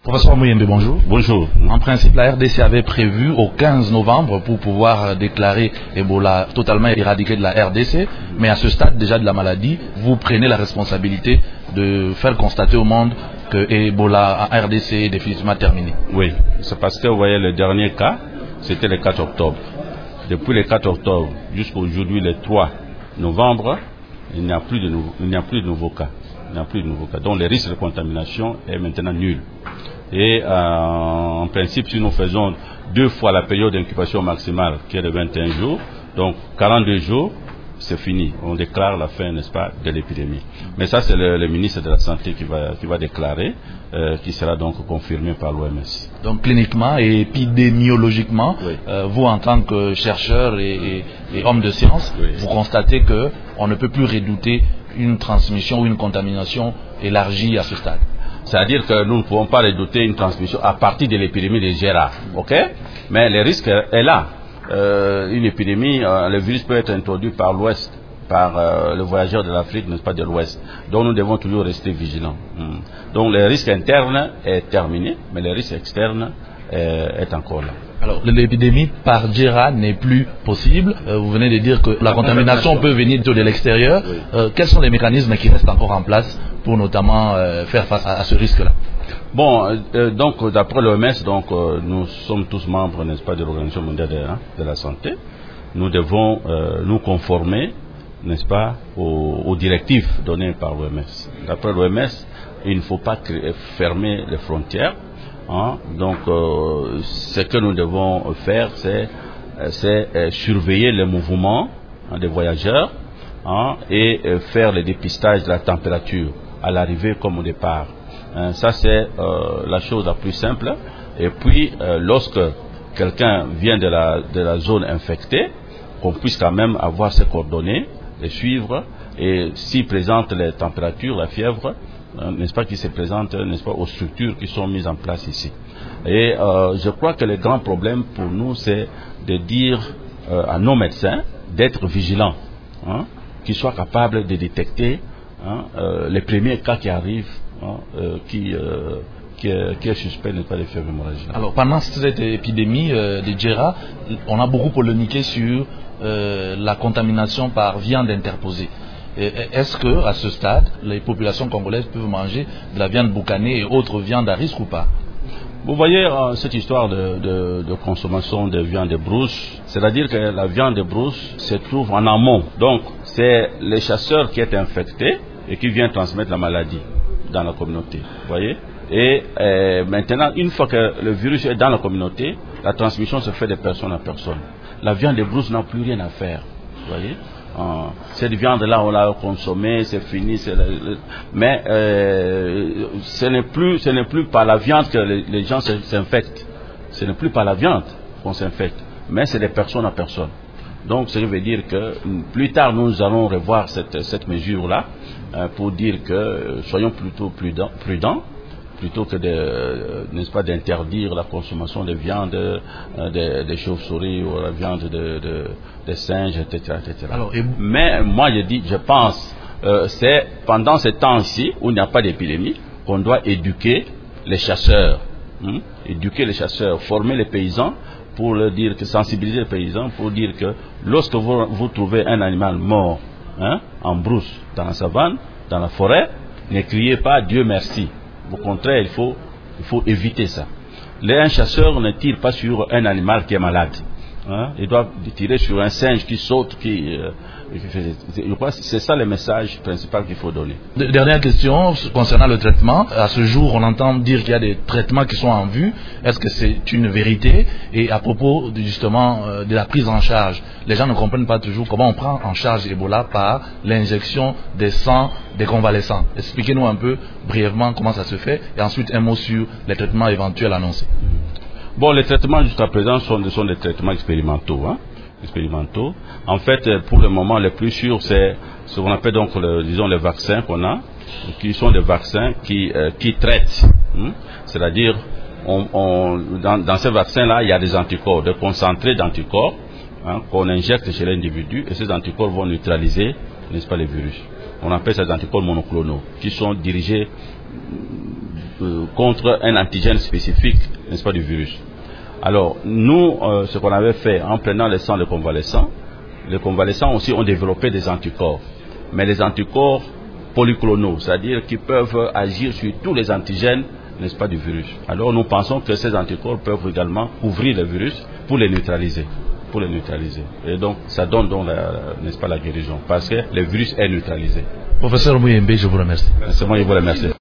Professeur Mouyembe, bonjour. Bonjour. En principe, la RDC avait prévu au 15 novembre pour pouvoir déclarer Ebola totalement éradiqué de la RDC, mais à ce stade déjà de la maladie, vous prenez la responsabilité de faire constater au monde que Ebola en RDC est définitivement terminé. Oui, c'est parce que vous voyez le dernier cas, c'était le 4 octobre. Depuis le 4 octobre jusqu'à aujourd'hui, le 3 novembre, il n'y a plus de nouveaux cas. Il n'y a plus de nouveaux cas. Donc le risque de contamination est maintenant nul. Et en principe, si nous faisons 2 fois la période d'incubation maximale, qui est de 21 jours, donc 42 jours, c'est fini. On déclare la fin, n'est-ce pas, de l'épidémie. Mais ça, c'est le ministre de la Santé qui va déclarer, qui sera donc confirmé par l'OMS. Donc cliniquement et épidémiologiquement, oui. Vous en tant que chercheur et homme de science, oui. Vous constatez qu'on ne peut plus redouter une transmission ou une contamination élargie à ce stade. C'est-à-dire que nous ne pouvons pas redouter une transmission à partir de l'épidémie de Gérard, ok? Mais le risque est là. Une épidémie, le virus peut être introduit par l'Ouest, par le voyageur de l'Afrique, n'est-ce pas, de l'Ouest. Donc nous devons toujours rester vigilants. Donc le risque interne est terminé, mais le risque externe est encore là. Alors, l'épidémie par Gérard n'est plus possible. Vous venez de dire que la contamination peut venir de l'extérieur. Oui. Quels sont les mécanismes qui restent encore en place pour notamment faire face à ce risque-là? Bon, donc d'après l'OMS, nous sommes tous membres, n'est-ce pas, de l'Organisation mondiale de la santé. Nous devons nous conformer, n'est-ce pas, aux directives données par l'OMS. D'après l'OMS, il ne faut pas fermer les frontières. Donc, ce que nous devons faire, c'est surveiller les mouvements des voyageurs et faire le dépistage de la température à l'arrivée comme au départ. Ça, c'est la chose la plus simple. Et puis, lorsque quelqu'un vient de la zone infectée, qu'on puisse quand même avoir ses coordonnées, les suivre, et s'il présente les températures, la fièvre, n'est-ce pas, qui se présente, n'est-ce pas, aux structures qui sont mises en place ici. Et je crois que le grand problème pour nous, c'est de dire à nos médecins d'être vigilants, qu'ils soient capables de détecter les premiers cas qui arrivent, qui est suspect, n'est-ce pas, de fièvre hémorragique. Alors, pendant cette épidémie de Gérard, on a beaucoup polémiqué sur la contamination par viande interposée. Est-ce que, à ce stade, les populations congolaises peuvent manger de la viande boucanée et autres viandes à risque ou pas? Vous voyez cette histoire de consommation de viande de brousse, c'est-à-dire que la viande de brousse se trouve en amont. Donc, c'est le chasseur qui est infecté et qui vient transmettre la maladie dans la communauté. Vous voyez? Et maintenant, une fois que le virus est dans la communauté, la transmission se fait de personne à personne. La viande de brousse n'a plus rien à faire. Vous voyez? Cette viande-là, on l'a consommée, c'est fini. Mais ce n'est plus par la viande que les gens s'infectent. Ce n'est plus par la viande qu'on s'infecte, mais c'est de personne à personne. Donc, ça veut dire que plus tard, nous allons revoir cette mesure-là pour dire que soyons plutôt prudents, plutôt que n'est-ce pas, d'interdire la consommation de viande des chauves-souris ou la viande des singes, etc. Alors, mais moi je pense c'est pendant ce temps-ci où il n'y a pas d'épidémie qu'on doit éduquer les chasseurs, former les paysans pour leur dire que, sensibiliser les paysans pour dire que lorsque vous trouvez un animal mort en brousse, dans la savane, dans la forêt, ne criez pas Dieu merci. Au contraire, il faut éviter ça. Un chasseur ne tire pas sur un animal qui est malade. Il doit tirer sur un singe qui saute, je crois que c'est ça le message principal qu'il faut donner. Dernière question concernant le traitement. À ce jour, on entend dire qu'il y a des traitements qui sont en vue. Est-ce que c'est une vérité? Et à propos justement de la prise en charge, les gens ne comprennent pas toujours comment on prend en charge Ebola par l'injection des sangs des convalescents. Expliquez-nous un peu brièvement comment ça se fait et ensuite un mot sur les traitements éventuels annoncés. Bon, les traitements jusqu'à présent sont des traitements expérimentaux. Expérimentaux. En fait, pour le moment, le plus sûr, c'est ce qu'on appelle donc, les vaccins qu'on a, qui sont des vaccins qui traitent. C'est-à-dire, dans ces vaccins-là, il y a des anticorps, des concentrés d'anticorps qu'on injecte chez l'individu, et ces anticorps vont neutraliser, n'est-ce pas, les virus. On appelle ces anticorps monoclonaux, qui sont dirigés contre un antigène spécifique, n'est-ce pas, du virus. Alors, nous, ce qu'on avait fait en prenant le sang des convalescents aussi ont développé des anticorps. Mais les anticorps polyclonaux, c'est-à-dire qui peuvent agir sur tous les antigènes, n'est-ce pas, du virus. Alors, nous pensons que ces anticorps peuvent également couvrir le virus pour les neutraliser. Et donc, ça donne donc, n'est-ce pas, la guérison, parce que le virus est neutralisé. Professeur Muyembe, je vous remercie. C'est moi qui vous remercie.